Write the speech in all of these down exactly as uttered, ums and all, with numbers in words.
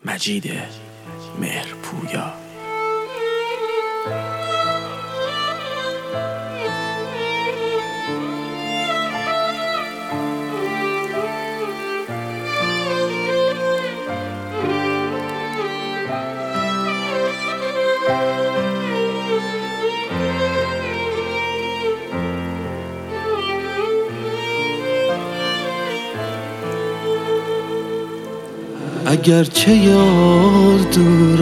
مجید مهرپویا. اگرچه یار دور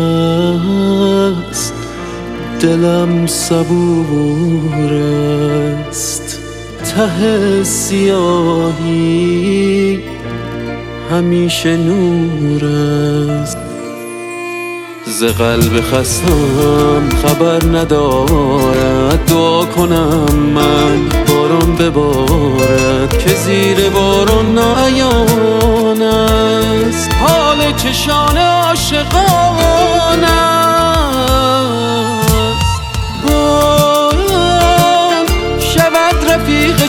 است دلم صبور است، ته سیاهی همیشه نور است. ز قلب خستم خبر ندارد، دعا کنم من باران ببارد که زیر باران ناعیان است. حال چشان عاشقان است، باران شود رفیق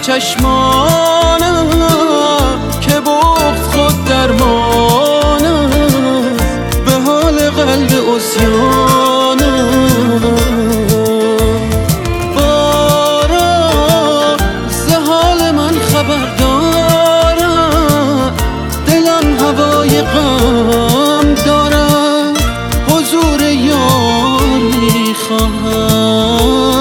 چشمانم که بغض خود درمان است. به حال قلب عصیانم باران ز حال من خبر دارد، دلم هوای غم دارد، حضور یار میخواهم.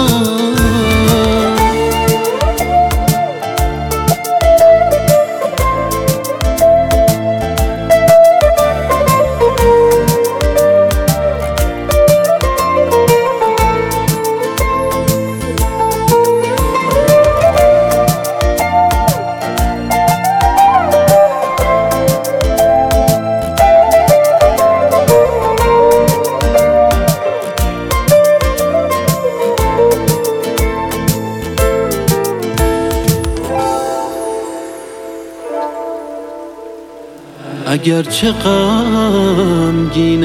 اگرچه غمگین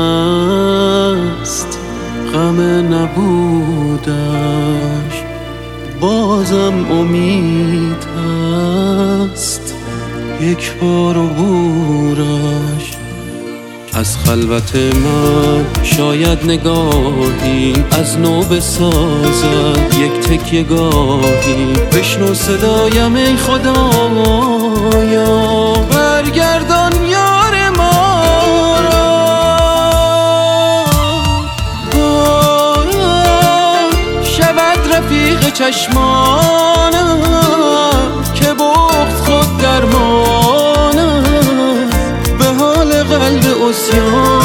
است غم نبودش، بازم امید هست یک بار عبورش. از خلوت من شاید نگاهی از نو بسازد یک تکیه گاهی. بشنو صدایم ای خدایا، برگردان یار ما را. باران شود رفیق چشمانم که بغض خود درمان است. به حال قلب عصیان